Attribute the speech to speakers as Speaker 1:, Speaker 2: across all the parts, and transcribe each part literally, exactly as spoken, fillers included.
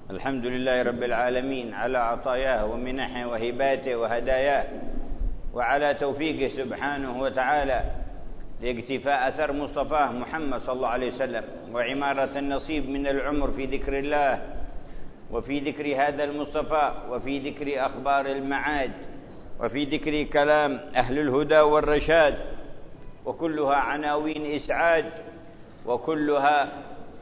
Speaker 1: الحمد لله رب العالمين على عطاياه ومنحه وهباته وهداياه، وعلى توفيقه سبحانه وتعالى لاقتفاء أثر مصطفاه محمد صلى الله عليه وسلم، وعمارة النصيب من العمر في ذكر الله وفي ذكر هذا المصطفى، وفي ذكر أخبار المعاد، وفي ذكر كلام أهل الهدى والرشاد، وكلها عناوين إسعاد، وكلها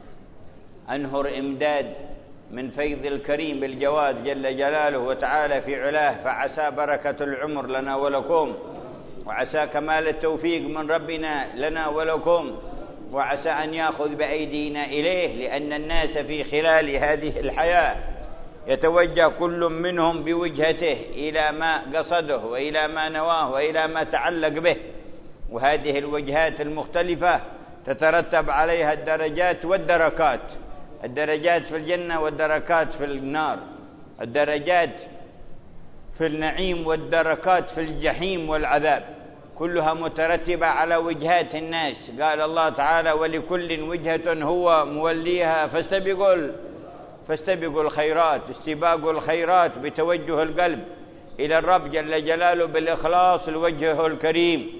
Speaker 1: أنهر إمداد من فيض الكريم الجواد جل جلاله وتعالى في علاه. فعسى بركة العمر لنا ولكم، وعسى كمال التوفيق من ربنا لنا ولكم، وعسى أن يأخذ بأيدينا إليه، لأن الناس في خلال هذه الحياة يتوجه كل منهم بوجهته إلى ما قصده وإلى ما نواه وإلى ما تعلق به، وهذه الوجهات المختلفة تترتب عليها الدرجات والدركات، الدرجات في الجنة والدركات في النار، الدرجات في النعيم والدركات في الجحيم والعذاب، كلها مترتبة على وجهات الناس. قال الله تعالى: ولكل وجهة هو موليها فاستبقوا فاستبقوا الخيرات. استباق الخيرات بتوجه القلب إلى الرب جل جلاله بالإخلاص لوجهه الكريم،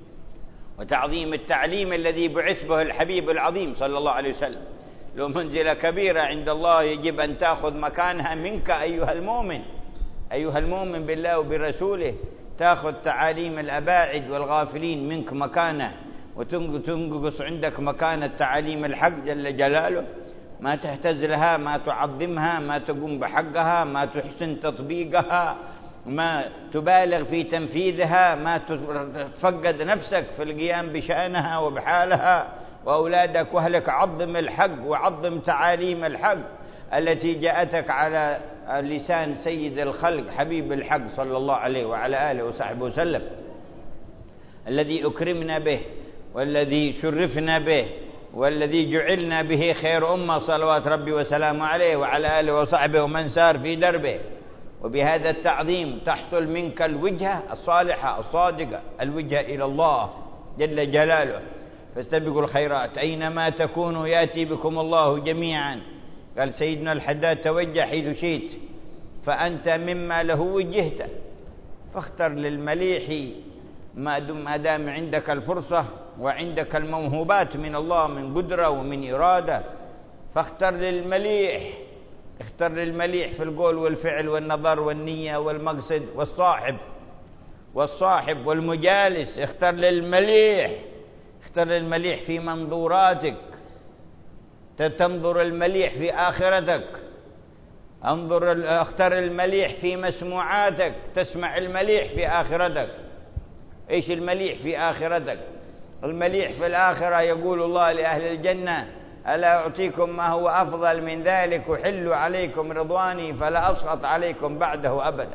Speaker 1: وتعظيم التعليم الذي بعث به الحبيب العظيم صلى الله عليه وسلم. لو منزلة كبيرة عند الله يجب أن تأخذ مكانها منك أيها المؤمن، أيها المؤمن بالله وبرسوله، تأخذ تعاليم الأباعد والغافلين منك مكانه، وتنقص عندك مكانة تعاليم الحق جل جلاله، ما تهتز لها، ما تعظمها، ما تقوم بحقها، ما تحسن تطبيقها، ما تبالغ في تنفيذها، ما تفقد نفسك في القيام بشأنها وبحالها. وأولادك وأهلك عظم الحق وعظم تعاليم الحق التي جاءتك على لسان سيد الخلق حبيب الحق صلى الله عليه وعلى آله وصحبه وسلم، الذي أكرمنا به والذي شرفنا به والذي جعلنا به خير أمة، صلوات ربي وسلامه عليه وعلى آله وصحبه ومن سار في دربه. وبهذا التعظيم تحصل منك الوجهة الصالحة الصادقة، الوجهة إلى الله جل جلاله. فاستبقوا الخيرات أينما تكونوا يأتي بكم الله جميعا. قال سيدنا الحداد: توجه حيث شئت فأنت مما له وجهت، فاختر للمليح ما دام عندك الفرصة وعندك الموهوبات من الله من قدرة ومن إرادة، فاختر للمليح، اختر للمليح في القول والفعل والنظر والنية والمقصد والصاحب والصاحب والمجالس. اختر للمليح، اختر للمليح في منظوراتك، تنظر المليح في آخرتك، انظر اختر المليح في مسموعاتك، تسمع المليح في آخرتك. ايش المليح في آخرتك؟ المليح في الآخرة يقول الله لأهل الجنة: ألا أعطيكم ما هو أفضل من ذلك، أحل عليكم رضواني فلا أسخط عليكم بعده أبدا.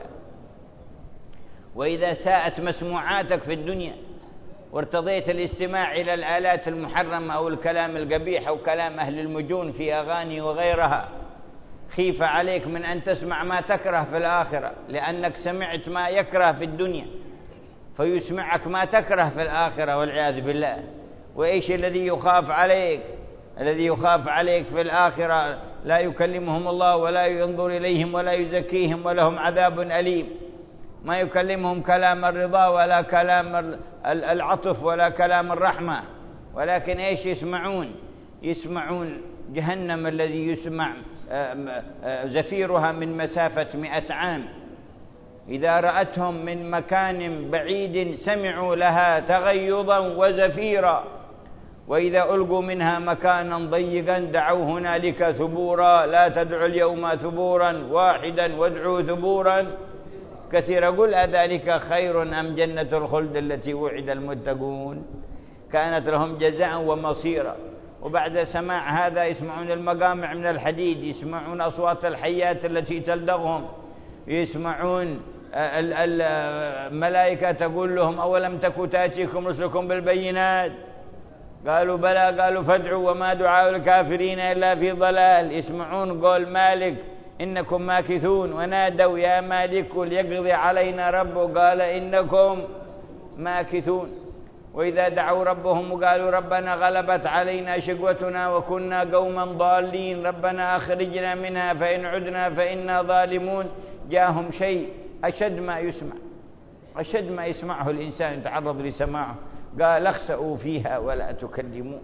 Speaker 1: وإذا ساءت مسموعاتك في الدنيا وارتضيت الاستماع إلى الآلات المحرمة أو الكلام القبيح أو كلام أهل المجون في أغاني وغيرها، خيف عليك من أن تسمع ما تكره في الآخرة، لأنك سمعت ما يكره في الدنيا فيسمعك ما تكره في الآخرة والعياذ بالله. وإيش الذي يخاف عليك؟ الذي يخاف عليك في الآخرة لا يكلمهم الله ولا ينظر إليهم ولا يزكيهم ولهم عذاب أليم. ما يكلمهم كلام الرضا ولا كلام العطف ولا كلام الرحمة، ولكن إيش يسمعون؟ يسمعون جهنم الذي يسمع زفيرها من مسافة مئة عام. إذا رأتهم من مكان بعيد سمعوا لها تغيظا وزفيرا، وإذا ألقوا منها مكانا ضيقا دعوا هنالك ثبورا. لا تدعوا اليوم ثبورا واحدا وادعوا ثبورا كثيرا. قل أذلك خير أم جنة الخلد التي وعد المتقون كانت لهم جزاء ومصيرا. وبعد سماع هذا يسمعون المقامع من الحديد، يسمعون أصوات الحيات التي تلدغهم، يسمعون الملائكة تقول لهم: أولم تكن تأتيكم رسلكم بالبينات؟ قالوا بلى. قالوا فادعوا وما دعاء الكافرين إلا في ضلال. يسمعون قول مالك: إنكم ماكثون. ونادوا: يا مالك ليقضي علينا ربك. قال: إنكم ماكثون. وإذا دعوا ربهم وقالوا ربنا غلبت علينا شقوتنا وكنا قوما ضالين ربنا أخرجنا منها فإن عدنا فإنا ظالمون، جاءهم شيء أشد ما يسمع، أشد ما يسمعه الإنسان يتعرض لسماعه، قال اخسئوا فيها ولا تكلمون.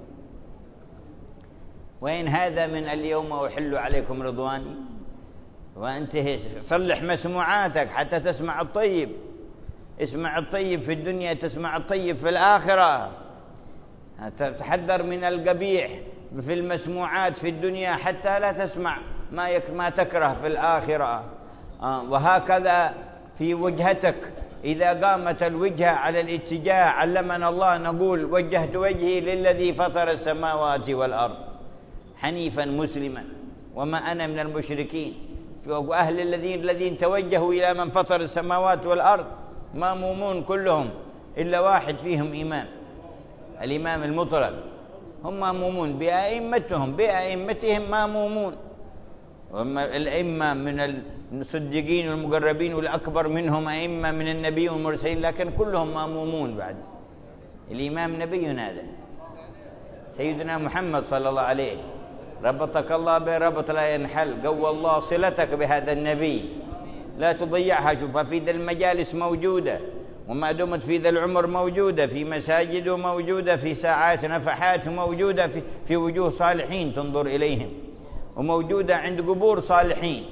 Speaker 1: وإن هذا من اليوم أحل عليكم رضواني وانتهي. صلح مسموعاتك حتى تسمع الطيب، اسمع الطيب في الدنيا تسمع الطيب في الآخرة. تحذر من القبيح في المسموعات في الدنيا حتى لا تسمع ما ما تكره في الآخرة. وهكذا في وجهتك، إذا قامت الوجهة على الاتجاه علمنا الله نقول وجهت وجهي للذي فطر السماوات والأرض حنيفا مسلما وما أنا من المشركين. وأهل الذين الذين توجهوا إلى من فطر السماوات والأرض مامومون كلهم إلا واحد فيهم إمام، الإمام المطلق، هم مامومون بأئمتهم بأئمتهم مامومون. وأما الأئمة من الصديقين والمقربين والأكبر منهم أئمة من النبي والمرسلين، لكن كلهم مامومون. بعد الإمام نبينا هذا سيدنا محمد صلى الله عليه، ربطك الله بربط لا ينحل، قوى الله صلتك بهذا النبي لا تضيعها. شوفها في ذا المجالس موجودة، وما دمت في ذا العمر موجودة، في مساجد موجودة، في ساعات نفحات موجودة، في, في وجوه صالحين تنظر إليهم، وموجودة عند قبور صالحين.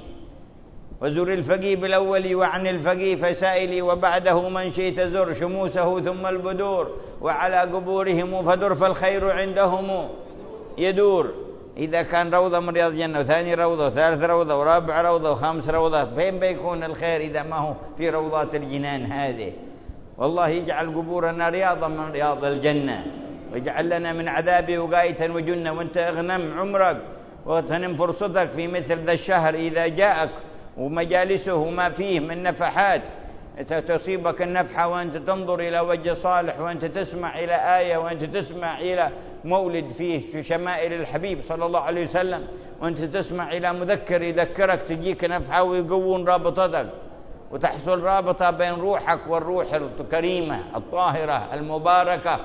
Speaker 1: وزر الفقيه بالأول وعن الفقيه فسائلي وبعده من شئت زر شموسه ثم البدور وعلى قبورهم فدر فالخير عندهم يدور. إذا كان روضة من رياض الجنة وثاني روضة وثالث روضة ورابع روضة وخامس روضة، فين بيكون الخير إذا ما هو في روضات الجنان هذه؟ والله يجعل قبورنا رياضة من رياض الجنة، ويجعل لنا من عذابه وقاية وجنة. وانت اغنم عمرك واغتنم فرصتك في مثل ذا الشهر إذا جاءك ومجالسه وما فيه من نفحات، تصيبك النفحة وأنت تنظر إلى وجه صالح، وأنت تسمع إلى آية، وأنت تسمع إلى مولد فيه شمائل الحبيب صلى الله عليه وسلم، وأنت تسمع إلى مذكر يذكرك، تجيك نفحة ويقوون رابطتك، وتحصل رابطة بين روحك والروح الكريمة الطاهرة المباركة،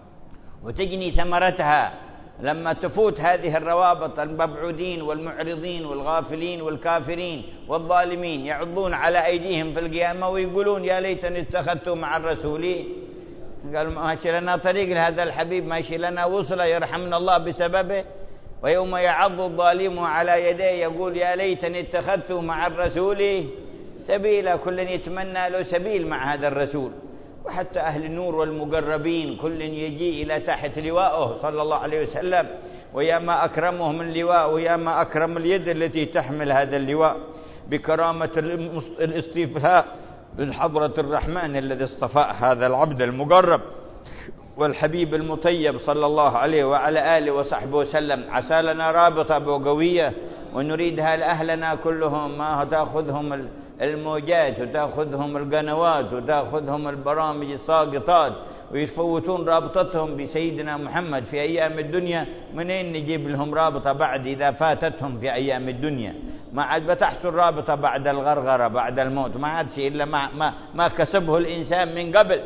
Speaker 1: وتجني ثمرتها لما تفوت هذه الروابط. المبعودين والمعرضين والغافلين والكافرين والظالمين يعضون على أيديهم في القيامة ويقولون يا ليتني اتخذت مع الرسولين. قال ماشي لنا طريق لهذا الحبيب، ماشي لنا وصله يرحمنا الله بسببه. ويوم يعض الظالم على يديه يقول يا ليتني اتخذت مع الرسول سبيلا. كل يتمنى له سبيل مع هذا الرسول. وحتى أهل النور والمقربين كل يجي إلى تحت لواءه صلى الله عليه وسلم، ويا ما أكرمهم اللواء، ويا ما أكرم اليد التي تحمل هذا اللواء بكرامة الاصطفاء من حضرة الرحمن الذي اصطفى هذا العبد المقرب والحبيب المطيب صلى الله عليه وعلى آله وصحبه وسلم. عسى لنا رابطة بوقوية ونريدها لأهلنا كلهم، ما تأخذهم الموجات وتأخذهم القنوات وتأخذهم البرامج الساقطات ويفوتون رابطتهم بسيدنا محمد في أيام الدنيا. منين نجيب لهم رابطة بعد إذا فاتتهم في أيام الدنيا؟ ما عاد بتحصل رابطة بعد الغرغرة بعد الموت، ما عاد شيء إلا ما, ما, ما كسبه الإنسان من قبل.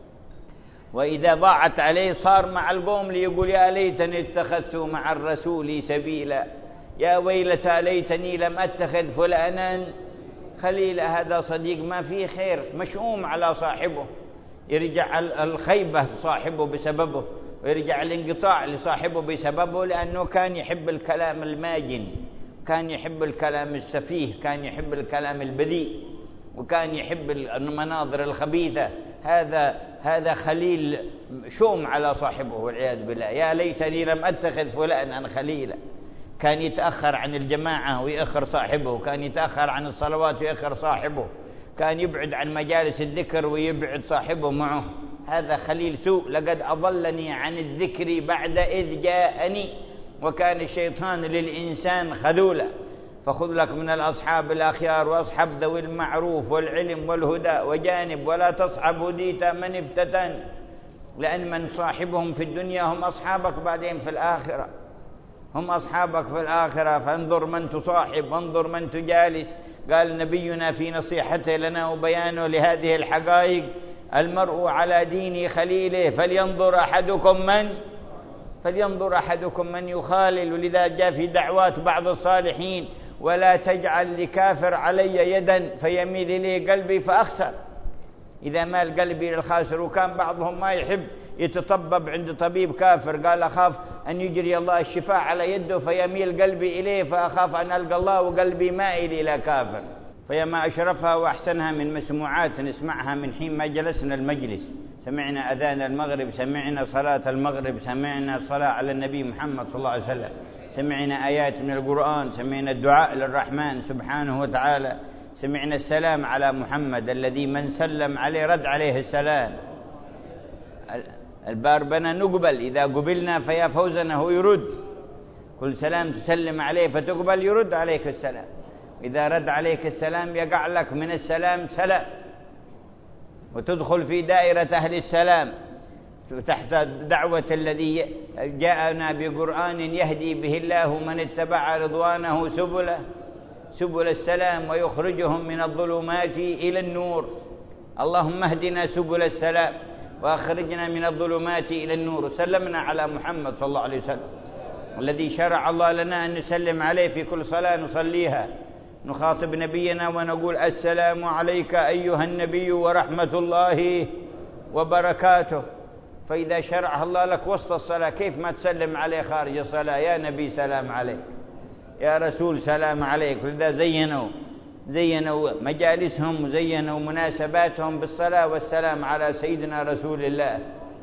Speaker 1: وإذا ضاعت عليه صار مع القوم ليقول يا ليتني اتخذت مع الرسول سبيلا، يا ويلتى ليتني لم أتخذ فلانا خليلا. هذا صديق ما فيه خير، مشؤوم على صاحبه، يرجع الخيبة صاحبه بسببه، ويرجع الانقطاع لصاحبه بسببه، لأنه كان يحب الكلام الماجن، كان يحب الكلام السفيه، كان يحب الكلام البذيء، وكان يحب المناظر الخبيثة. هذا هذا خليل شوم على صاحبه والعياذ بالله. يا ليتني لم أتخذ فلانا خليلا. كان يتأخر عن الجماعة ويأخر صاحبه، كان يتأخر عن الصلوات ويأخر صاحبه، كان يبعد عن مجالس الذكر ويبعد صاحبه معه. هذا خليل سوء. لقد أضلني عن الذكر بعد إذ جاءني وكان الشيطان للإنسان خذولا. فخذ لك من الأصحاب الأخيار وأصحاب ذوي المعروف والعلم والهدى وجانب، ولا تصحب هديت من افتتن، لأن من صاحبهم في الدنيا هم أصحابك بعدين في الآخرة، هم أصحابك في الآخرة. فانظر من تصاحب وانظر من تجالس. قال نبينا في نصيحته لنا وبيانه لهذه الحقائق المرء على دين خليله فلينظر أحدكم من فلينظر أحدكم من يخالل. ولذا جاء في دعوات بعض الصالحين: ولا تجعل لكافر علي يدا فيميل إليه قلبي فأخسر. إذا مال قلبي للخاسر. وكان بعضهم ما يحب يتطبب عند طبيب كافر، قال: أخاف أن يجري الله الشفاء على يده فيميل قلبي إليه، فأخاف أن ألقى الله وقلبي مائل إلى كافر. فيا ما أشرفها وأحسنها من مسموعات نسمعها من حين ما جلسنا المجلس. سمعنا أذان المغرب، سمعنا صلاة المغرب، سمعنا صلاة على النبي محمد صلى الله عليه وسلم، سمعنا آيات من القرآن، سمعنا الدعاء للرحمن سبحانه وتعالى، سمعنا السلام على محمد الذي من سلم عليه رد عليه السلام. البار بنا نقبل، إذا قبلنا فيا فوزنا هو يرد. كل سلام تسلم عليه فتقبل يرد عليك السلام. إذا رد عليك السلام يقع لك من السلام سلام، وتدخل في دائرة أهل السلام تحت دعوة الذي جاءنا بقرآن يهدي به الله من اتبع رضوانه سبل سبل السلام ويخرجهم من الظلمات إلى النور. اللهم اهدنا سبل السلام وأخرجنا من الظلمات إلى النور. سلمنا على محمد صلى الله عليه وسلم الذي شرع الله لنا أن نسلم عليه في كل صلاة نصليها. نخاطب نبينا ونقول: السلام عليك أيها النبي ورحمة الله وبركاته. فإذا شرعها الله لك وسط الصلاة كيف ما تسلم عليه خارج الصلاة؟ يا نبي سلام عليك، يا رسول سلام عليك. لذا زينوا زينوا مجالسهم وزينوا مناسباتهم بالصلاة والسلام على سيدنا رسول الله،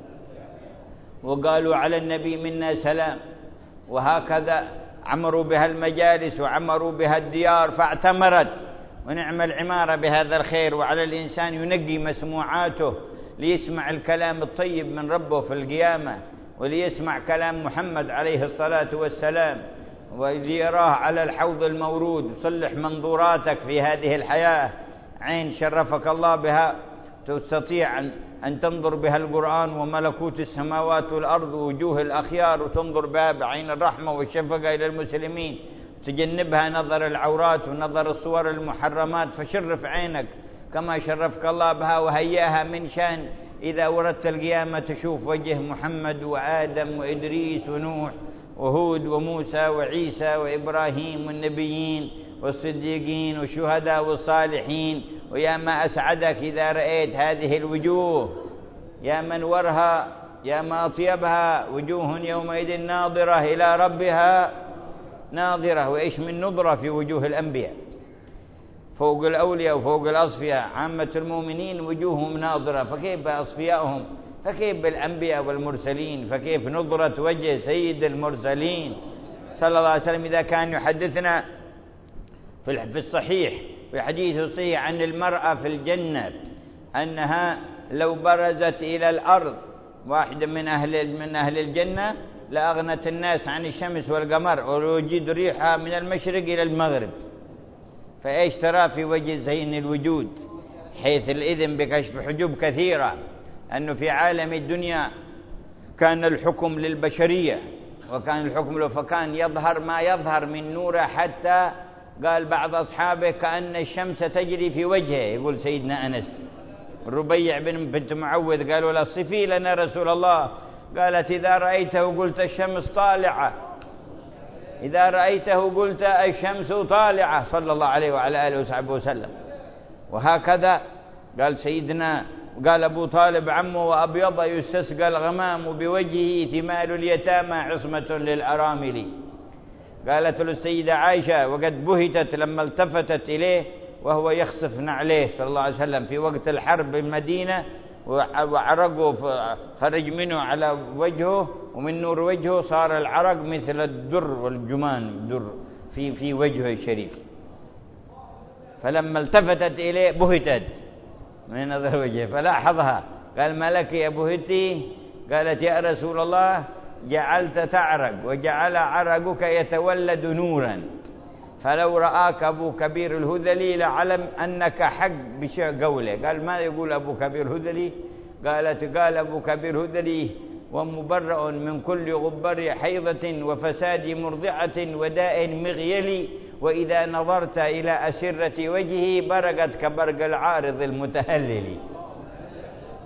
Speaker 1: وقالوا على النبي منا سلام. وهكذا عمروا بها المجالس وعمروا بها الديار فاعتمرت، ونعم العمارة بهذا الخير. وعلى الإنسان ينقي مسموعاته ليسمع الكلام الطيب من ربه في القيامة، وليسمع كلام محمد عليه الصلاة والسلام، وليراه على الحوض المورود. صلح منظوراتك في هذه الحياة. عين شرفك الله بها تستطيع أن تنظر بها القرآن وملكوت السماوات والأرض ووجوه الأخيار، وتنظر بها بعين الرحمة والشفقة إلى المسلمين، تجنبها نظر العورات ونظر الصور المحرمات. فشرف عينك كما شرفك الله بها وهيئها من شان إذا وردت القيامة تشوف وجه محمد وآدم وإدريس ونوح وهود وموسى وعيسى وإبراهيم والنبيين والصديقين والشهداء والصالحين. ويا ما أسعدك إذا رأيت هذه الوجوه، يا منورها، يا ما أطيبها. وجوه يومئذ ناظرة إلى ربها ناظرة. وإيش من نظرة في وجوه الأنبياء فوق الأولياء وفوق الأصفياء. عامة المؤمنين وجوههم ناظرة، فكيف بأصفيائهم؟ فكيف بالأنبياء والمرسلين؟ فكيف نظرة وجه سيد المرسلين صلى الله عليه وسلم؟ إذا كان يحدثنا في الصحيح، في حديث الصحيح عن المرأة في الجنة أنها لو برزت إلى الأرض واحدة من أهل من أهل الجنة لأغنت الناس عن الشمس والقمر، ويجد ريحها من المشرق إلى المغرب. فإيش ترى في وجه زين الوجود؟ حيث الإذن بكشف حجوب كثيرة. أنه في عالم الدنيا كان الحكم للبشرية، وكان الحكم له، فكان يظهر ما يظهر من نوره، حتى قال بعض أصحابه كأن الشمس تجري في وجهه. يقول سيدنا أنس الربيع بن بنت معوذ قالوا لا صفي لنا رسول الله، قالت إذا رأيته قلت الشمس طالعة، إذا رأيته قلت الشمس طالعة، صلى الله عليه وعلى آله وصحبه وسلم. وهكذا قال سيدنا قال أبو طالب عمه: وأبيض يستسقى الغمام بوجهه ثمال اليتامى عصمة للأرامل. قالت له السيدة عائشة وقد بهتت لما التفتت إليه وهو يخصف نعليه صلى الله عليه وسلم في وقت الحرب بالمدينة، وعرقه خرج منه على وجهه، ومن نور وجهه صار العرق مثل الدر والجمان الدر في في وجهه الشريف. فلما التفتت إليه بهتت من نظر وجهه فلاحظها، قال: ما لك يا بهتي؟ قالت: يا رسول الله جعلت تعرق وجعل عرقك يتولد نورا، فلو رآك أبو كبير الهذلي لعلم أنك حق بشيء قوله. قال: ما يقول أبو كبير الهذلي؟ قالت: قال أبو كبير الهذلي: ومبرأ من كل غبر حيضة وفساد مرضعة وداء مغيل، وإذا نظرت إلى أسرة وجهه برقت كبرق العارض المتهلل.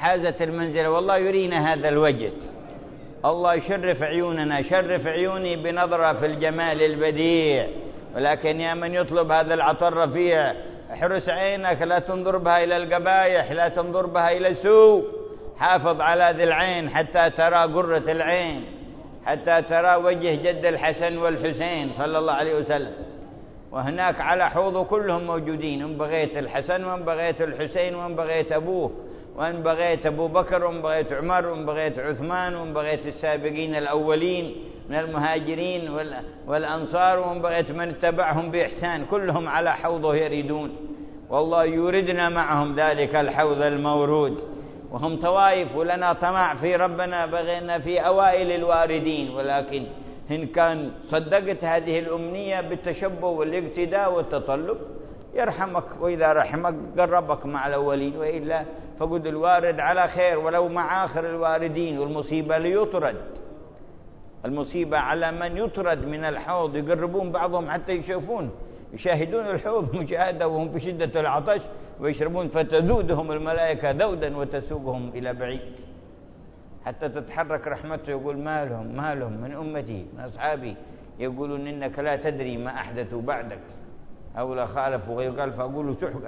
Speaker 1: حازت المنزلة. والله يرينا هذا الوجه، الله يشرف عيوننا، شرف عيوني بنظرة في الجمال البديع. ولكن يا من يطلب هذا العطاء الرفيع، احرس عينك لا تنظر بها إلى القبائح، لا تنظر بها إلى السوء. حافظ على ذي العين حتى ترى قرة العين، حتى ترى وجه جد الحسن والحسين صلى الله عليه وسلم. وهناك على حوضه كلهم موجودين، إن بغيت الحسن وإن بغيت الحسين وإن بغيت أبوه وإن بغيت أبو بكر وإن بغيت عمر وإن بغيت عثمان وإن بغيت السابقين الأولين من المهاجرين والأنصار وإن بغيت من اتبعهم بإحسان، كلهم على حوضه يريدون. والله يوردنا معهم ذلك الحوض المورود. وهم طوائف ولنا طمع في ربنا، بغينا في أوائل الواردين. ولكن إن كان صدقت هذه الأمنية بالتشبه والاقتداء والتطلب يرحمك، وإذا رحمك قربك مع الأولين، وإلا فقد الوارد على خير ولو مع آخر الواردين. والمصيبة ليطرد، المصيبة على من يطرد من الحوض، يقربون بعضهم حتى يشوفون، يشاهدون الحوض مشاهدة وهم في شدة العطش ويشربون، فتذودهم الملائكة ذودا وتسوقهم إلى بعيد حتى تتحرك رحمته. يقول ما لهم ما لهم من أمتي من أصحابي يقولون إنك لا تدري ما أحدثوا بعدك أو لا خالفوا غير قال فأقول سحقا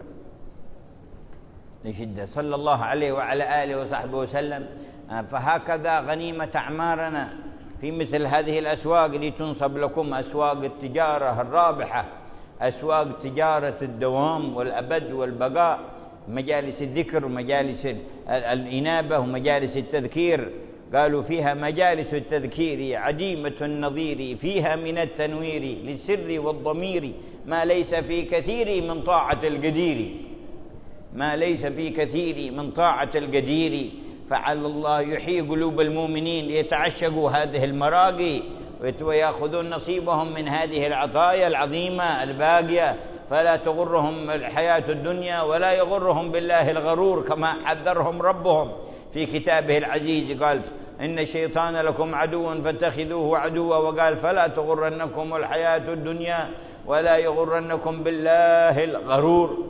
Speaker 1: لشدة. صلى الله عليه وعلى آله وصحبه وسلم. فهكذا غنيمة أعمارنا في مثل هذه الأسواق لتنصب لكم أسواق التجارة الرابحة، أسواق تجارة الدوام والأبد والبقاء، مجالس الذكر ومجالس الإنابة ومجالس التذكير. قالوا فيها مجالس التذكير عديمة النظير، فيها من التنوير للسر والضمير ما ليس في كثير من طاعة القدير، ما ليس في كثير من طاعة القدير. فعل الله يحيي قلوب المؤمنين ليتعشقوا هذه المراقي ويأخذون نصيبهم من هذه العطايا العظيمة الباقية، فلا تغرهم الحياة الدنيا ولا يغرهم بالله الغرور، كما حذرهم ربهم في كتابه العزيز. قال إن الشيطان لكم عدو فاتخذوه عدوا، وقال فلا تغرنكم الحياة الدنيا ولا يغرنكم بالله الغرور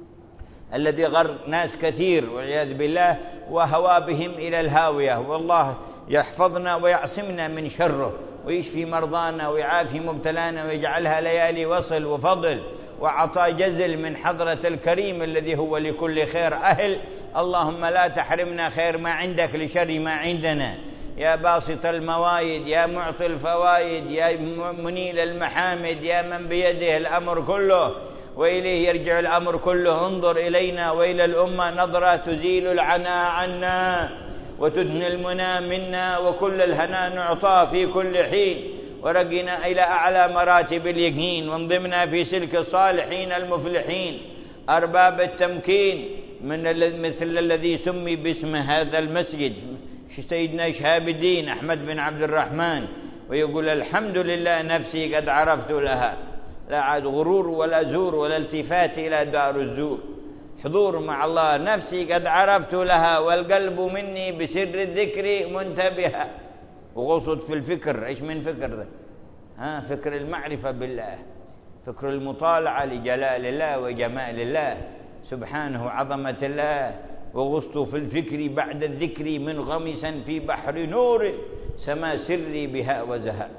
Speaker 1: الذي غر ناس كثير والعياذ بالله وهوى بهم إلى الهاوية. والله يحفظنا ويعصمنا من شره ويشفي مرضانا ويعافي مبتلانا ويجعلها ليالي وصل وفضل وعطاء جزل من حضرة الكريم الذي هو لكل خير أهل. اللهم لا تحرمنا خير ما عندك لشر ما عندنا، يا باسط الموايد، يا معطي الفوائد، يا منيل المحامد، يا من بيده الأمر كله وإليه يرجع الأمر كله. انظر إلينا وإلى الأمة نظرة تزيل العنا عنا وتدني المنى منا، وكل الهنا نعطى في كل حين، ورقنا إلى أعلى مراتب اليقين، وانضمنا في سلك الصالحين المفلحين أرباب التمكين، من مثل الذي سمي باسم هذا المسجد سيدنا شهاب الدين أحمد بن عبد الرحمن، ويقول الحمد لله نفسي قد عرفت لها، لا عاد غرور ولا زور ولا التفات إلى دار الزور، حضور مع الله نفسي قد عرفت لها، والقلب مني بسر الذكر منتبها. وغصد في الفكر، إيش من فكر ذا؟ ها فكر المعرفة بالله، فكر المطالعة لجلال الله وجمال الله سبحانه وعظمة الله. وغصت في الفكر بعد الذكر منغمسا في بحر نور سما سري بها وزهاء.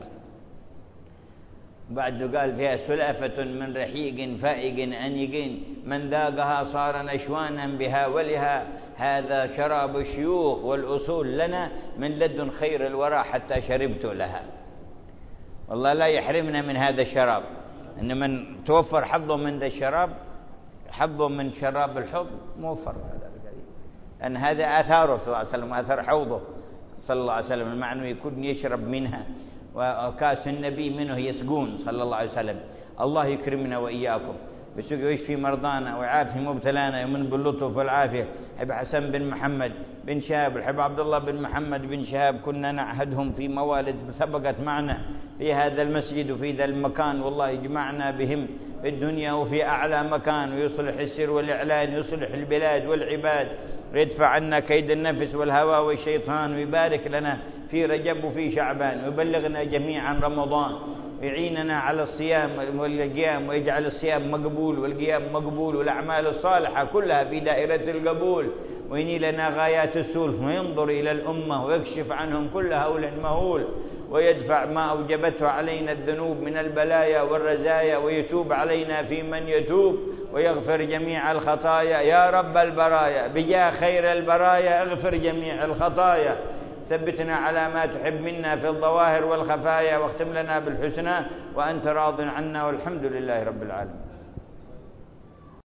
Speaker 1: بعد قال فيها سلافة من رحيق فائق أنيق، من ذاقها صار نشوانا بها ولها، هذا شراب الشيوخ والأصول لنا من لدن خير الورى حتى شربت لها. والله لا يحرمنا من هذا الشراب، إن من توفر حظه من ذا الشراب، حظه من شراب الحب موفر هذا القديم، أن هذا آثاره صلى الله عليه وسلم، آثار حوضه صلى الله عليه وسلم، المعنى يكون يشرب منها، وكاس النبي منه يسقون صلى الله عليه وسلم. الله يكرمنا وإياكم بسقي ويشفي مرضانا ويعافي مبتلانا ومن باللطف والعافية. حب حسن بن محمد بن شهاب، الحب عبد الله بن محمد بن شهاب، كنا نعهدهم في موالد سبقت معنا في هذا المسجد وفي ذا المكان، والله يجمعنا بهم في الدنيا وفي أعلى مكان، ويصلح السر والإعلان، يصلح البلاد والعباد، ويدفع عنا كيد النفس والهوى والشيطان، ويبارك لنا في رجب وفي شعبان، ويبلغنا جميعا رمضان، ويعيننا على الصيام والقيام، ويجعل الصيام مقبول والقيام مقبول والأعمال الصالحة كلها في دائرة القبول، وينيلنا غايات السلف، وينظر إلى الأمة ويكشف عنهم كل هول مهول، ويدفع ما أوجبته علينا الذنوب من البلايا والرزايا، ويتوب علينا في من يتوب، ويغفر جميع الخطايا يا رب البرايا. بجاه خير البرايا اغفر جميع الخطايا. ثبتنا على ما تحب منا في الظواهر والخفايا، واختم لنا بالحسنى وأنت راض عنا، والحمد لله رب العالمين.